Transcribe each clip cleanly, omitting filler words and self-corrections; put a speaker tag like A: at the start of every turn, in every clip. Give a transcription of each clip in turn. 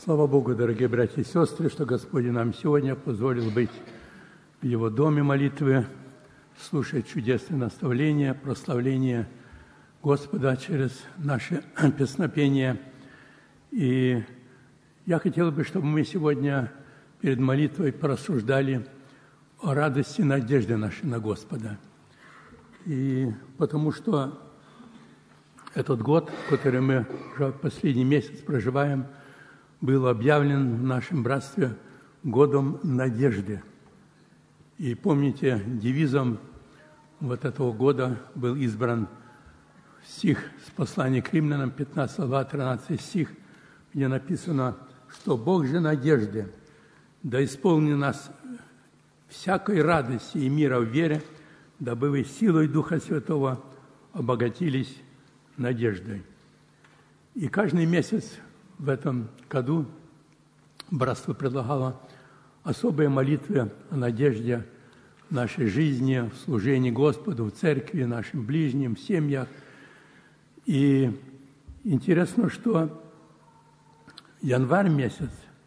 A: Слава Богу, дорогие братья и сестры, что Господь нам сегодня позволил быть в Его доме молитвы, слушать чудесные наставления, прославление Господа через наше песнопение. И я хотел бы, чтобы мы сегодня перед молитвой порассуждали о радости и надежде нашей на Господа. И потому что этот год, который мы уже последний месяц проживаем, был объявлен в нашем братстве годом надежды. И помните, девизом вот этого года был избран стих с послания к римлянам, 15 глава, 13 стих, где написано, что Бог же надежды да исполни нас всякой радости и мира в вере, дабы вы силой Духа Святого обогатились надеждой. И каждый месяц в этом году братство предлагало особые молитвы о надежде в нашей жизни, в служении Господу, в церкви, нашим ближним, в семьях. И интересно, что январь месяц,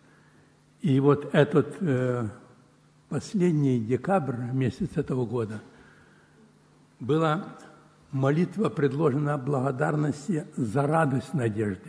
A: и вот этот последний декабрь месяц этого года была молитва предложена благодарности за радость надежды.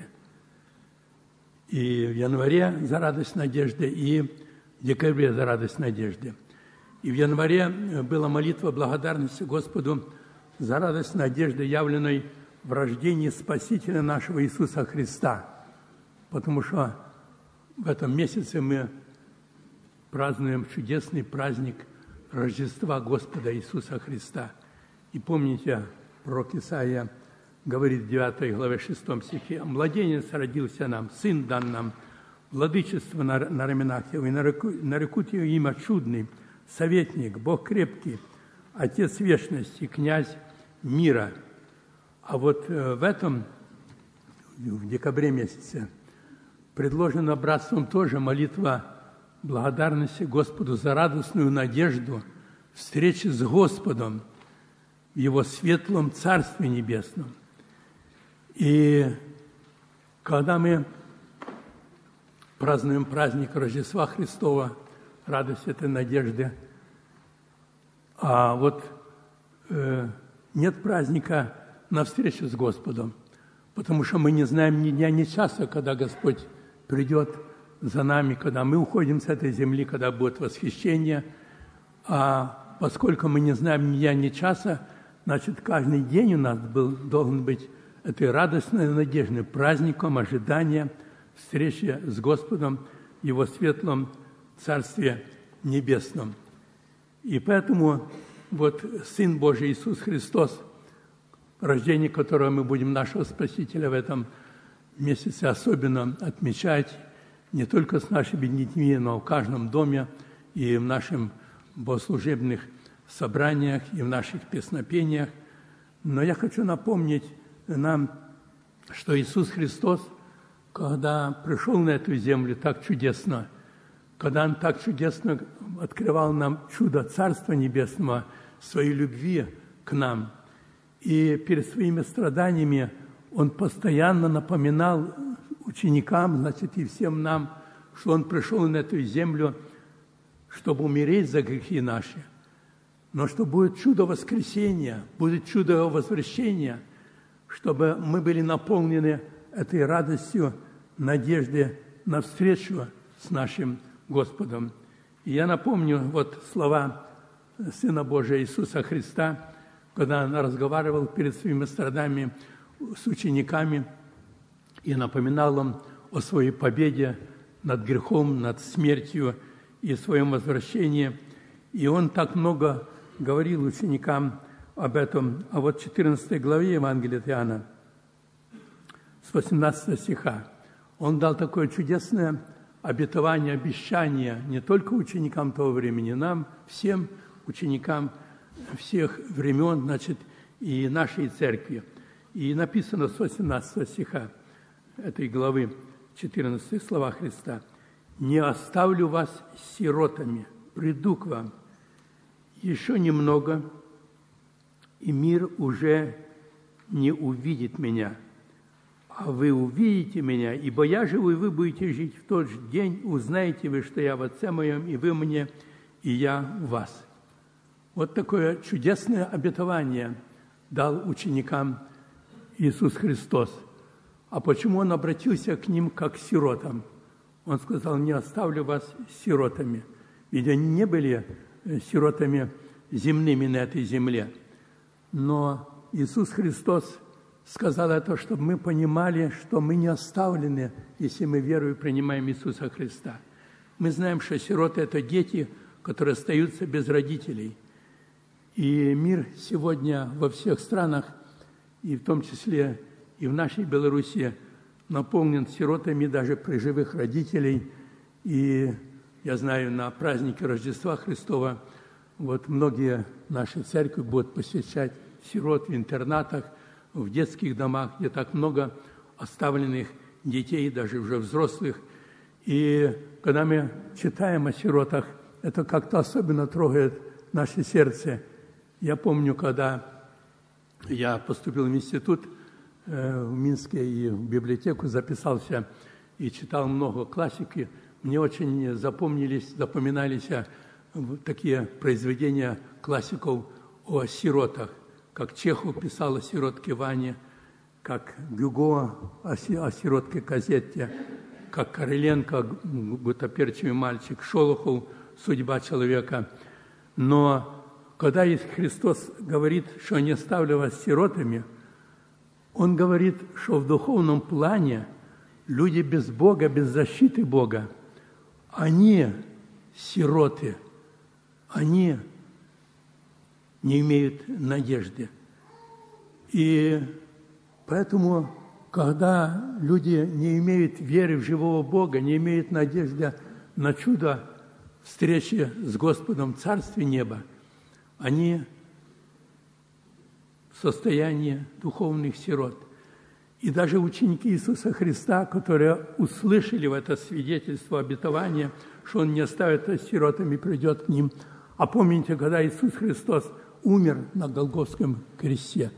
A: И в январе за радость надежды, и в декабре за радость надежды. И в январе была молитва благодарности Господу за радость надежды, явленной в рождении Спасителя нашего Иисуса Христа. Потому что в этом месяце мы празднуем чудесный праздник Рождества Господа Иисуса Христа. И помните, пророк Исаия говорит в 9 главе 6 стихе, «Младенец родился нам, сын дан нам, владычество на раменах его, и нарекут его имя чудный, советник, Бог крепкий, Отец вечности, князь мира». А вот в этом, в декабре месяце, предложена братством тоже молитва благодарности Господу за радостную надежду встречи с Господом в Его светлом Царстве Небесном. И когда мы празднуем праздник Рождества Христова, радость этой надежды, а вот нет праздника на встречу с Господом, потому что мы не знаем ни дня, ни часа, когда Господь придет за нами, когда мы уходим с этой земли, когда будет восхищение. А поскольку мы не знаем ни дня, ни часа, значит, каждый день у нас должен быть этой радостной надеждой, праздником ожидания встречи с Господом в Его светлом Царстве Небесном. И поэтому вот Сын Божий Иисус Христос, рождение которого мы будем нашего Спасителя в этом месяце особенно отмечать, не только с нашими детьми, но в каждом доме и в наших богослужебных собраниях, и в наших песнопениях. Но я хочу напомнить нам, что Иисус Христос, когда пришел на эту землю так чудесно, когда Он так чудесно открывал нам чудо Царства Небесного, своей любви к нам, и перед своими страданиями Он постоянно напоминал ученикам, значит, и всем нам, что Он пришел на эту землю, чтобы умереть за грехи наши, но что будет чудо воскресения, будет чудо возвращения, чтобы мы были наполнены этой радостью, надеждой на встречу с нашим Господом. И я напомню вот слова Сына Божия Иисуса Христа, когда Он разговаривал перед своими страданиями с учениками и напоминал им о своей победе над грехом, над смертью и своем возвращении. И Он так много говорил ученикам об этом. А вот в 14 главе Евангелия от Иоанна, с 18 стиха, Он дал такое чудесное обетование, обещание не только ученикам того времени, нам, всем ученикам всех времен, значит, и нашей церкви. И написано с 18 стиха этой главы, 14 слова Христа: «Не оставлю вас сиротами, приду к вам. Еще немного, и мир уже не увидит меня, а вы увидите меня, ибо я живу, и вы будете жить. В тот же день узнаете вы, что я в Отце моем, и вы мне, и я в вас». Вот такое чудесное обетование дал ученикам Иисус Христос. А почему Он обратился к ним как к сиротам? Он сказал: «Не оставлю вас сиротами». Ведь они не были сиротами земными на этой земле. Но Иисус Христос сказал это, чтобы мы понимали, что мы не оставлены, если мы верою принимаем Иисуса Христа. Мы знаем, что сироты – это дети, которые остаются без родителей. И мир сегодня во всех странах, и в том числе и в нашей Беларуси, наполнен сиротами даже при живых родителей. И я знаю, на празднике Рождества Христова вот многие наши церкви будут посещать сирот в интернатах, в детских домах, где так много оставленных детей, даже уже взрослых. И когда мы читаем о сиротах, это как-то особенно трогает наше сердце. Я помню, когда я поступил в институт в Минске и в библиотеку записался и читал много классики, мне очень запоминались такие произведения классиков о сиротах, как Чехов писал о сиротке Ване, как Гюго о сиротке Казетте, как Короленко «Гутоперчивый мальчик», Шолохов «Судьба человека». Но когда Христос говорит, что не оставлю вас сиротами, Он говорит, что в духовном плане люди без Бога, без защиты Бога, они сироты, они не имеют надежды. И поэтому, когда люди не имеют веры в живого Бога, не имеют надежды на чудо встречи с Господом в Царстве Неба, они в состоянии духовных сирот. И даже ученики Иисуса Христа, которые услышали в это свидетельство обетования, что Он не оставит нас сиротами, придет к ним. А помните, когда Иисус Христос умер на Голгофском кресте,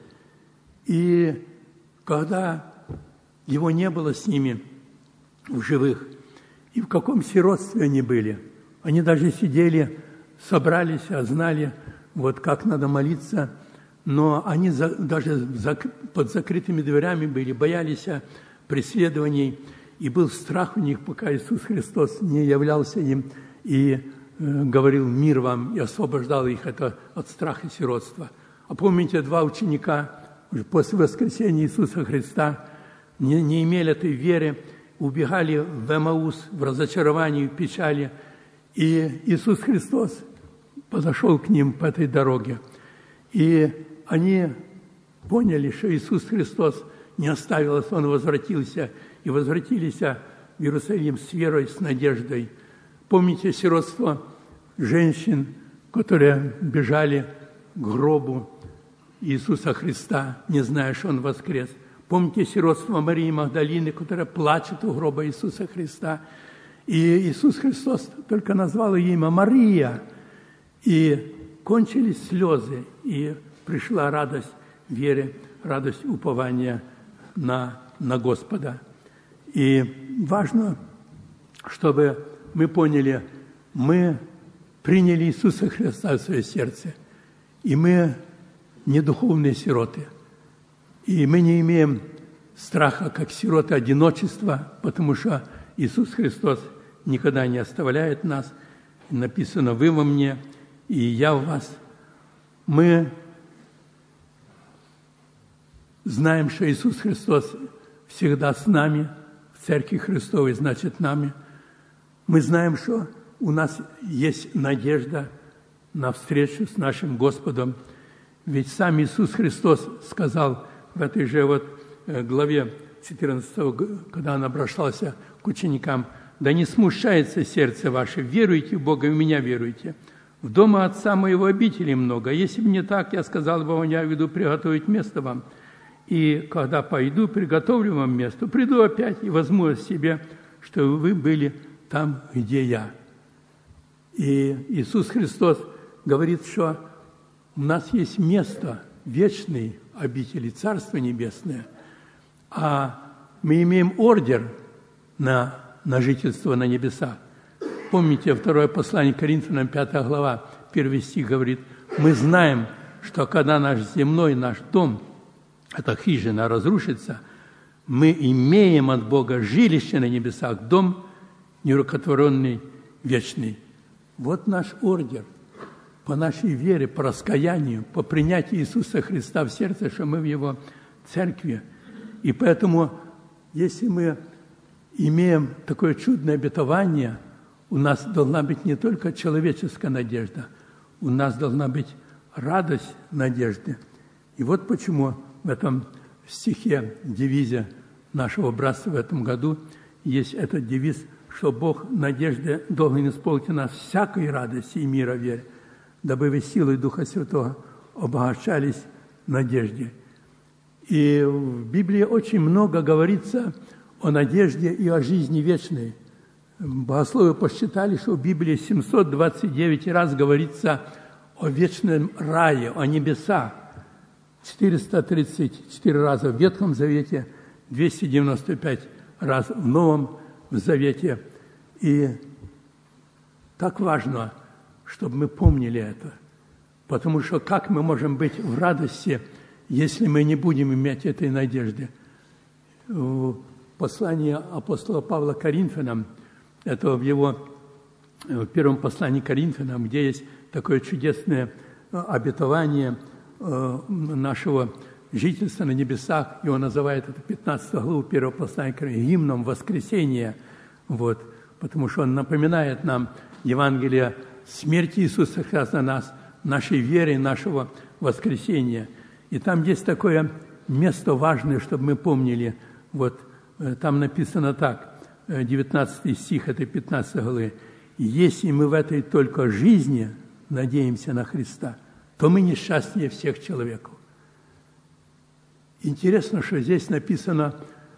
A: и когда Его не было с ними в живых, и в каком сиротстве они были. Они даже сидели, собрались, знали, вот как надо молиться, но они даже под закрытыми дверями были, боялись преследований, и был страх у них, пока Иисус Христос не являлся им и говорил: «Мир вам», и освобождал их от страха сиротства. А помните, два ученика после воскресения Иисуса Христа не имели этой веры, убегали в Эмаус, в разочаровании, в печали, и Иисус Христос подошел к ним по этой дороге. И они поняли, что Иисус Христос не оставил их, Он возвратился, и возвратились в Иерусалим с верой, с надеждой. Помните сиротство женщин, которые бежали к гробу Иисуса Христа, не зная, что Он воскрес. Помните сиротство Марии Магдалины, которая плачет у гроба Иисуса Христа. И Иисус Христос только назвал ее имя Мария. И кончились слезы, и пришла радость веры, радость упования на Господа. И важно, чтобы мы поняли, мы приняли Иисуса Христа в свое сердце, и мы не духовные сироты. И мы не имеем страха, как сироты, одиночества, потому что Иисус Христос никогда не оставляет нас. Написано: «Вы во мне, и я в вас». Мы знаем, что Иисус Христос всегда с нами, в Церкви Христовой, значит, нами. Мы знаем, что у нас есть надежда на встречу с нашим Господом. Ведь сам Иисус Христос сказал в этой же главе 14, когда Он обращался к ученикам: «Да не смущается сердце ваше, веруйте в Бога, и в меня веруйте. В дома Отца моего обителей много. Если бы не так, я сказал бы вам: я веду приготовить место вам. И когда пойду, приготовлю вам место, приду опять и возьму себе, чтобы вы были там, где я». И Иисус Христос говорит, что у нас есть место вечной обители, Царство Небесное. А мы имеем ордер на жительство на небесах. Помните, второе послание Коринфянам, 5 глава, 1 стих говорит: мы знаем, что когда наш земной, наш дом, эта хижина разрушится, мы имеем от Бога жилище на небесах, дом нерукотворенный, вечный. Вот наш ордер по нашей вере, по раскаянию, по принятию Иисуса Христа в сердце, что мы в Его церкви. И поэтому, если мы имеем такое чудное обетование, у нас должна быть не только человеческая надежда, у нас должна быть радость надежды. И вот почему в этом стихе, девизе нашего братства в этом году есть этот девиз, что Бог надежды должен исполнить нас всякой радости и мира вере, дабы вы силой Духа Святого обогащались надежде. И в Библии очень много говорится о надежде и о жизни вечной. Богословы посчитали, что в Библии 729 раз говорится о вечном рае, о небесах. 434 раза в Ветхом Завете, 295 раз в Новом Завете. И так важно, чтобы мы помнили это. Потому что как мы можем быть в радости, если мы не будем иметь этой надежды? Послание апостола Павла Коринфянам, это в его первом послании Коринфянам, где есть такое чудесное обетование нашего жительства на небесах, и он называет это 15 главу первого послания Коринфянам гимном воскресения, вот, потому что он напоминает нам Евангелие смерти Иисуса Христа за нас, нашей веры, нашего воскресения. И там есть такое место важное, чтобы мы помнили. Вот там написано так, 19 стих этой 15 главы: «Если мы в этой только жизни надеемся на Христа, то мы несчастнее всех человеков». Интересно, что здесь написано: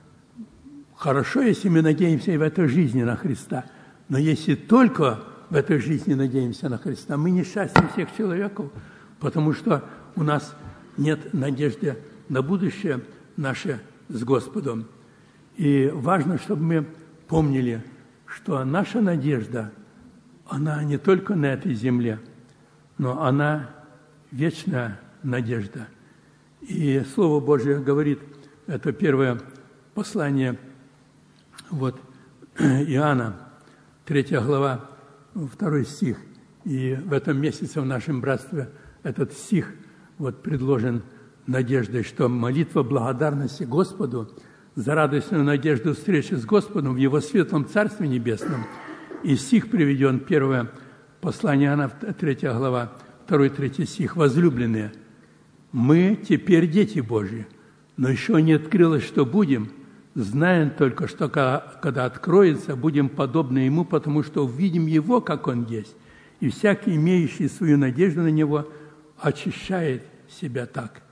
A: хорошо, если мы надеемся и в этой жизни на Христа, но если только в этой жизни надеемся на Христа, мы несчастнее всех человеков, потому что у нас нет надежды на будущее наше с Господом. И важно, чтобы мы помнили, что наша надежда, она не только на этой земле, но она вечная надежда. И Слово Божие говорит, это первое послание вот, Иоанна, 3 глава, 2 стих. И в этом месяце в нашем братстве этот стих вот предложен надеждой, что молитва благодарности Господу за радостную надежду встречи с Господом в Его светлом Царстве Небесном. И стих приведен, первое послание Иоанна, 3 глава, 2-3 стих. «Возлюбленные, мы теперь дети Божьи, но еще не открылось, что будем, знаем только, что когда откроется, будем подобны Ему, потому что увидим Его, как Он есть, и всякий, имеющий свою надежду на Него, очищает себя так».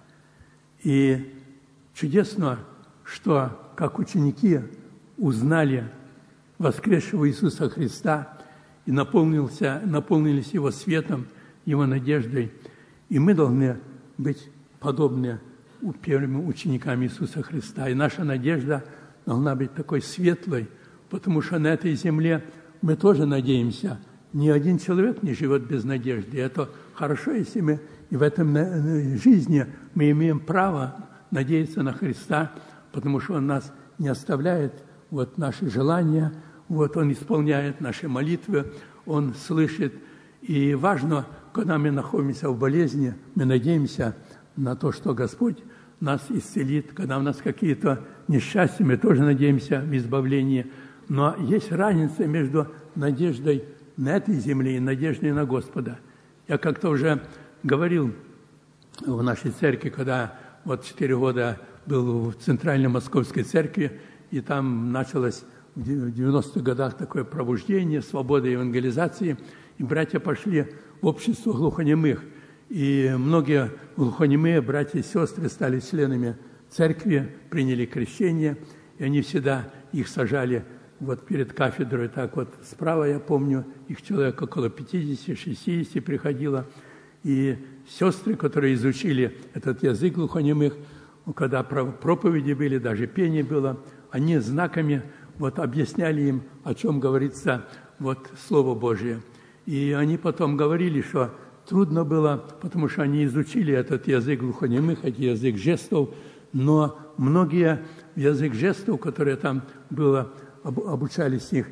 A: И чудесно, что как ученики узнали воскресшего Иисуса Христа и наполнились Его светом, Его надеждой, и мы должны быть подобны первыми учениками Иисуса Христа. И наша надежда должна быть такой светлой, потому что на этой земле мы тоже надеемся. Ни один человек не живет без надежды. И это хорошо, если мы и в этом жизни мы имеем право надеяться на Христа, потому что Он нас не оставляет, вот наши желания, вот Он исполняет наши молитвы, Он слышит. И важно, когда мы находимся в болезни, мы надеемся на то, что Господь нас исцелит. Когда у нас какие-то несчастья, мы тоже надеемся в избавлении. Но есть разница между надеждой на этой земле и надеждой на Господа. Я как-то уже говорил в нашей церкви, когда вот 4 года был в Центральной Московской церкви, и там началось в 90-х годах такое пробуждение, свобода евангелизации, и братья пошли в общество глухонемых. И многие глухонемые братья и сестры стали членами церкви, приняли крещение, и они всегда их сажали вот перед кафедрой, так вот справа, я помню, их человек около 50-60 приходило. И сестры, которые изучили этот язык глухонемых, когда проповеди были, даже пение было, они знаками вот объясняли им, о чем говорится вот Слово Божие. И они потом говорили, что трудно было, потому что они изучили этот язык глухонемых, этот язык жестов, но многие язык жестов, которые там было, обучались их,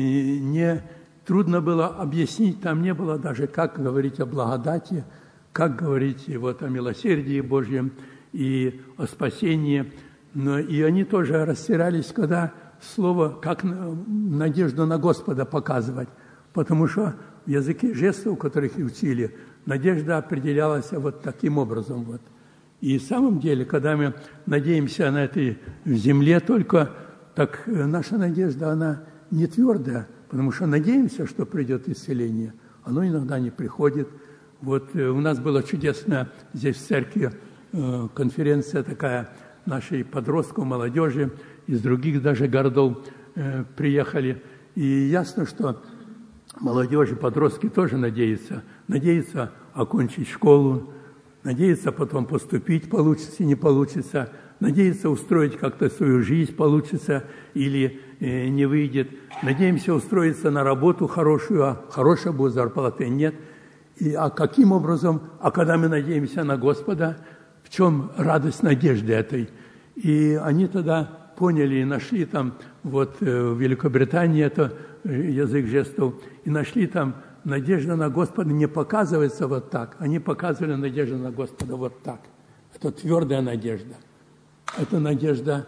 A: не трудно было объяснить, там не было даже, как говорить о благодати, как говорить вот о милосердии Божьем и о спасении. Но и они тоже растерялись, когда слово, как надежду на Господа показывать, потому что в языке жестов, которых их учили, надежда определялась вот таким образом. Вот. И в самом деле, когда мы надеемся на этой земле только, так наша надежда, она не твердая, потому что надеемся, что придет исцеление. Оно иногда не приходит. Вот у нас была чудесная здесь в церкви конференция такая нашей подростков, молодежи, из других даже городов приехали. И ясно, что молодежь и подростки тоже надеются. Надеются окончить школу, надеются потом поступить, получится, не получится. Надеются устроить как-то свою жизнь, получится или не выйдет. Надеемся устроиться на работу хорошую, а хорошая будет зарплата, нет. А каким образом, когда мы надеемся на Господа, в чем радость надежды этой? И они тогда поняли и нашли там, вот в Великобритании это язык жестов, и нашли там надежда на Господа не показывается вот так, они показывали надежду на Господа вот так. Это твердая надежда. Это надежда,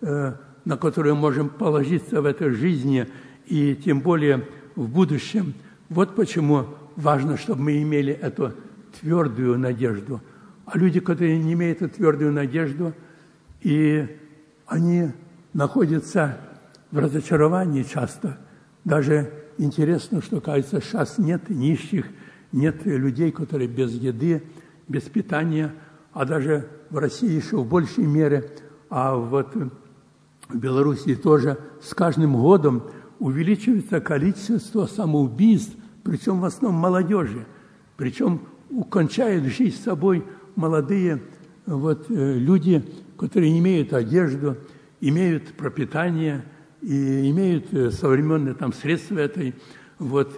A: на которую можем положиться в этой жизни и тем более в будущем. Вот почему важно, чтобы мы имели эту твердую надежду. А люди, которые не имеют эту твердую надежду, и они находятся в разочаровании часто. Даже интересно, что, кажется, сейчас нет нищих, нет людей, которые без еды, без питания, а даже в России еще в большей мере, а вот в Белоруссии тоже с каждым годом увеличивается количество самоубийств, причем в основном молодежи, причем кончают жизнь с собой молодые вот, люди, которые имеют одежду, имеют пропитание и имеют современные там средства этой, вот,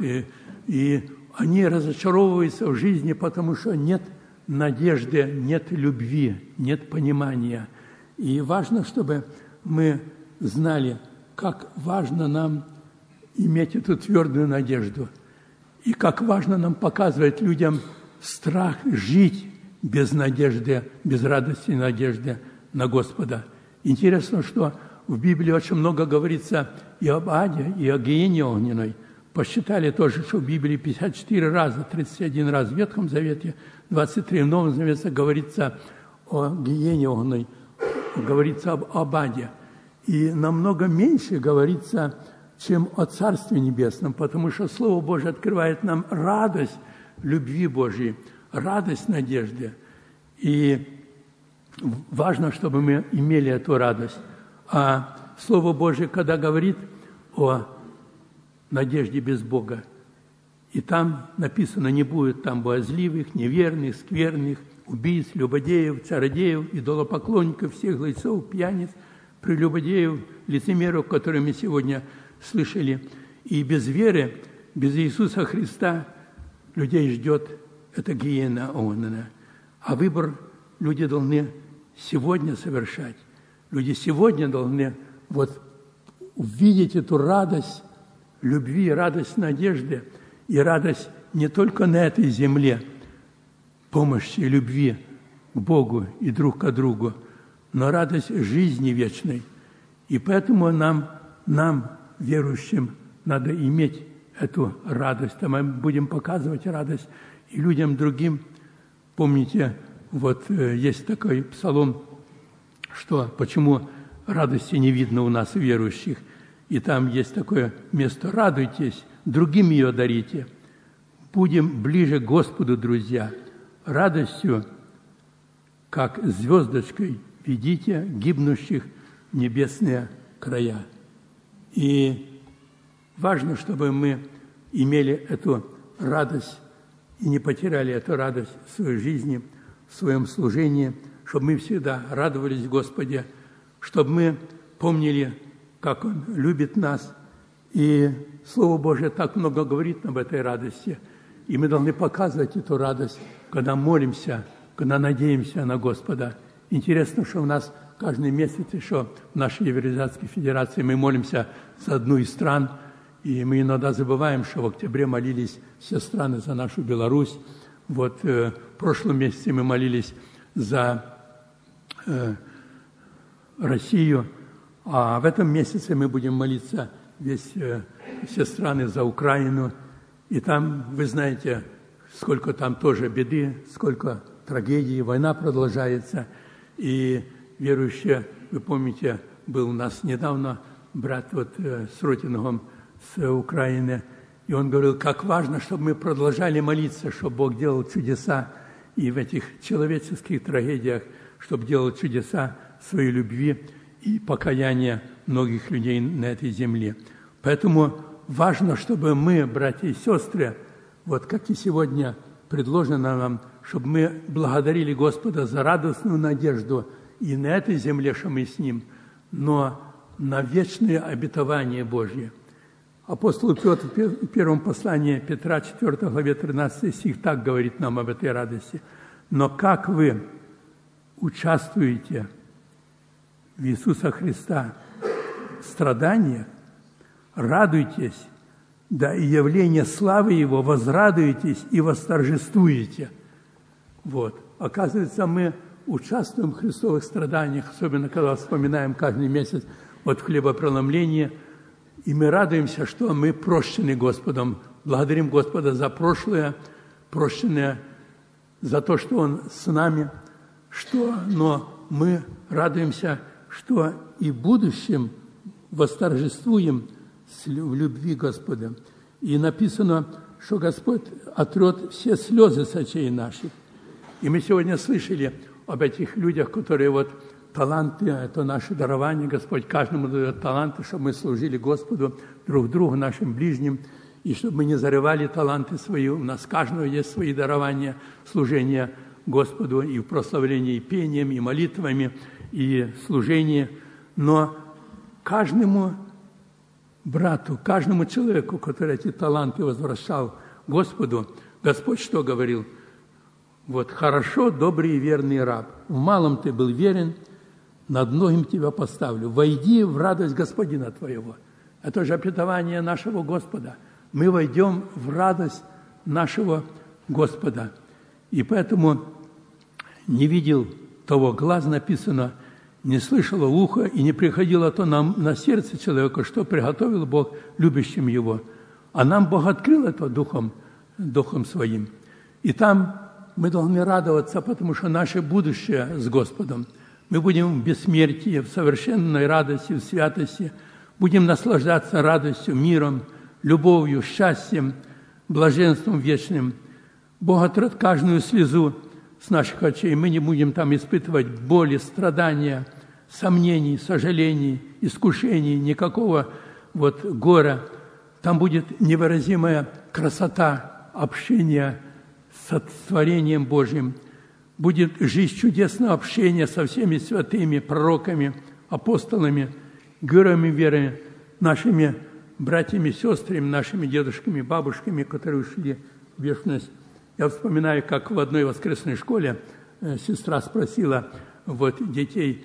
A: и они разочаровываются в жизни, потому что нет надежды, нет любви, нет понимания. И важно, чтобы мы знали, как важно нам иметь эту твердую надежду, и как важно нам показывать людям страх жить без надежды, без радости и надежды на Господа. Интересно, что в Библии очень много говорится и об аде, и о гиене огненной. Посчитали тоже, что в Библии 54 раза, 31 раз в Ветхом Завете, 23 в Новом Завете говорится о гиене огненной, говорится об аде. И намного меньше говорится, чем о Царстве Небесном, потому что Слово Божие открывает нам радость любви Божьей, радость надежды. И важно, чтобы мы имели эту радость. А Слово Божие, когда говорит о надежде без Бога, и там написано, не будет там боязливых, неверных, скверных, убийц, любодеев, чародеев, идолопоклонников, всех лжецов, пьяниц, прелюбодеев, лицемеров, которые мы сегодня слышали. И без веры, без Иисуса Христа людей ждет эта гиена огненная. А выбор люди должны сегодня совершать. Люди сегодня должны вот увидеть эту радость любви, радость надежды и радость не только на этой земле, помощи и любви к Богу и друг к другу, но радость жизни вечной. И поэтому нам, верующим, надо иметь эту радость. А мы будем показывать радость и людям другим. Помните, вот есть такой псалом, что почему радости не видно у нас, верующих. И там есть такое место: радуйтесь, другим ее дарите. Будем ближе к Господу, друзья. Радостью, как звездочкой, ведите гибнущих в небесные края. И важно, чтобы мы имели эту радость и не потеряли эту радость в своей жизни, в своем служении, чтобы мы всегда радовались в Господе, чтобы мы помнили, как Он любит нас. И Слово Божие так много говорит об этой радости. И мы должны показывать эту радость, когда молимся, когда надеемся на Господа. Интересно, что у нас каждый месяц еще в нашей Евангелизационной Федерации мы молимся за одну из стран, и мы иногда забываем, что в октябре молились все страны за нашу Беларусь. Вот в прошлом месяце мы молились за Россию, а в этом месяце мы будем молиться все страны за Украину. И там, вы знаете, сколько там тоже беды, сколько трагедий, война продолжается. И верующие, вы помните, был у нас недавно брат с Ротингом с Украины, и он говорил, как важно, чтобы мы продолжали молиться, чтобы Бог делал чудеса и в этих человеческих трагедиях, чтобы делал чудеса своей любви и покаяния многих людей на этой земле. Поэтому важно, чтобы мы, братья и сестры, вот как и сегодня предложено нам, чтобы мы благодарили Господа за радостную надежду и на этой земле, что мы с Ним, но на вечное обетование Божье. Апостол Петр в первом послании Петра, 4 главе, 13 стих, так говорит нам об этой радости. «Но как вы участвуете в Иисуса Христа в страданиях, радуйтесь, да и явление славы Его возрадуетесь и восторжествуете». Вот. Оказывается, мы участвуем в христовых страданиях, особенно когда вспоминаем каждый месяц от хлебопреломления, и мы радуемся, что мы прощены Господом, благодарим Господа за прошлое, прощенное за то, что Он с нами, но мы радуемся, что и в будущем восторжествуем в любви Господа. И написано, что Господь отрет все слезы с очей наших. И мы сегодня слышали об этих людях, которые таланты, это наше дарование, Господь каждому дает таланты, чтобы мы служили Господу, друг другу, нашим ближним, и чтобы мы не зарывали таланты свои. У нас каждого есть свои дарования, служения Господу и в прославлении и пением, и молитвами, и служении. Но каждому брату, каждому человеку, который эти таланты возвращал Господу, Господь что говорил? Хорошо, добрый и верный раб. В малом ты был верен, над многим тебя поставлю. Войди в радость Господина твоего. Это же обетование нашего Господа. Мы войдем в радость нашего Господа. И поэтому не видел того глаз, написано, не слышало ухо, и не приходило то на сердце человека, что приготовил Бог любящим его. А нам Бог открыл это Духом Своим. И там мы должны радоваться, потому что наше будущее с Господом. Мы будем в бессмертии, в совершенной радости, в святости. Будем наслаждаться радостью, миром, любовью, счастьем, блаженством вечным. Бог отрет каждую слезу с наших очей. Мы не будем там испытывать боли, страдания, сомнений, сожалений, искушений, никакого горя. Там будет невыразимая красота общения с творением Божьим. Будет жизнь чудесного общения со всеми святыми, пророками, апостолами, героями веры, нашими братьями, сестрами, нашими дедушками, бабушками, которые ушли в вечность. Я вспоминаю, как в одной воскресной школе сестра спросила детей,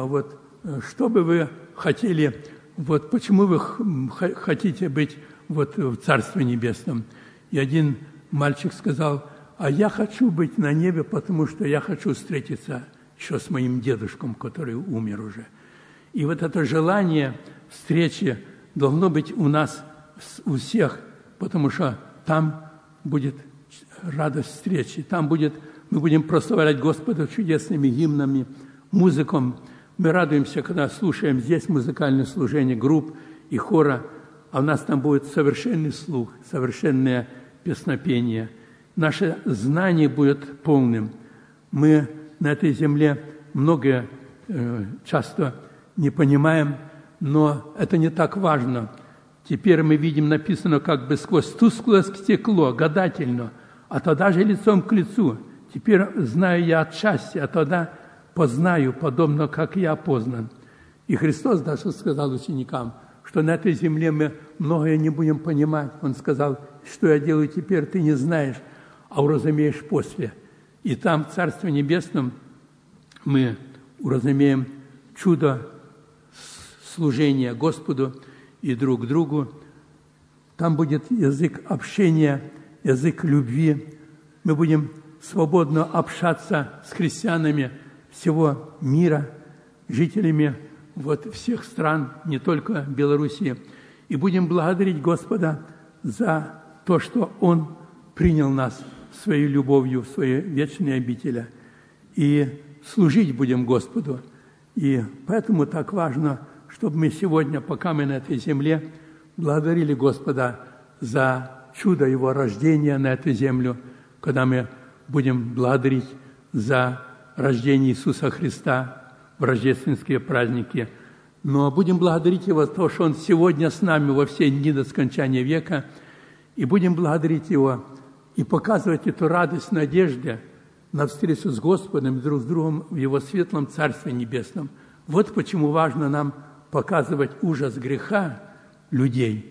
A: что бы вы хотели, почему вы хотите быть в Царстве Небесном. И один мальчик сказал, а я хочу быть на небе, потому что я хочу встретиться еще с моим дедушком, который умер уже. И это желание встречи должно быть у нас, у всех, потому что там будет радость встречи, там мы будем прославлять Господа чудесными гимнами, музыком. Мы радуемся, когда слушаем здесь музыкальное служение групп и хора, а у нас там будет совершенный слух, совершенное песнопение. Наше знание будет полным. Мы на этой земле многое часто не понимаем, но это не так важно. Теперь мы видим, написано как бы сквозь тусклое стекло, гадательно, а тогда же лицом к лицу. Теперь знаю я отчасти, а тогда познаю, подобно как я познан. И Христос даже сказал ученикам, что на этой земле мы многое не будем понимать. Он сказал, что я делаю теперь, ты не знаешь, а уразумеешь после. И там, в Царстве Небесном, мы уразумеем чудо служения Господу и друг другу. Там будет язык общения, язык любви. Мы будем свободно общаться с христианами всего мира, жителями всех стран, не только Белоруссии. И будем благодарить Господа за то, что Он принял нас своей любовью в свои вечные обители. И служить будем Господу. И поэтому так важно, чтобы мы сегодня, пока мы на этой земле, благодарили Господа за чудо Его рождения на эту землю, когда мы будем благодарить за рождение Иисуса Христа в рождественские праздники. Но будем благодарить Его за то, что Он сегодня с нами во все дни до скончания века, и будем благодарить Его и показывать эту радость, надежды на встречу с Господом и друг с другом в Его светлом Царстве Небесном. Вот почему важно нам показывать ужас греха людей,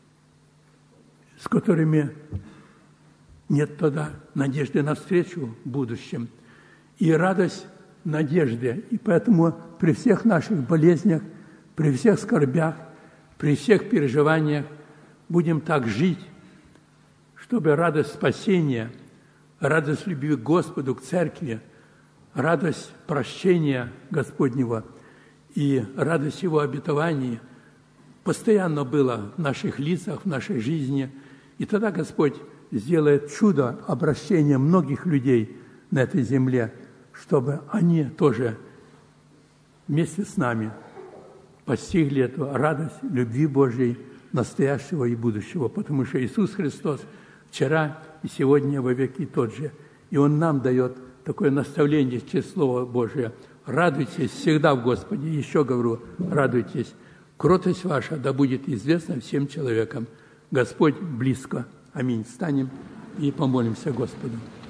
A: с которыми нет тогда надежды на встречу в будущем, и радость надежды. И поэтому при всех наших болезнях, при всех скорбях, при всех переживаниях будем так жить, чтобы радость спасения, радость любви к Господу, к Церкви, радость прощения Господнего и радость Его обетований постоянно была в наших лицах, в нашей жизни. И тогда Господь сделает чудо обращения многих людей на этой земле, чтобы они тоже вместе с нами постигли эту радость любви Божьей, настоящего и будущего, потому что Иисус Христос вчера и сегодня во веки тот же. И Он нам дает такое наставление через Слово Божие. Радуйтесь всегда в Господе. Еще говорю, радуйтесь. Кротость ваша да будет известна всем человекам. Господь близко. Аминь. Встанем и помолимся Господу.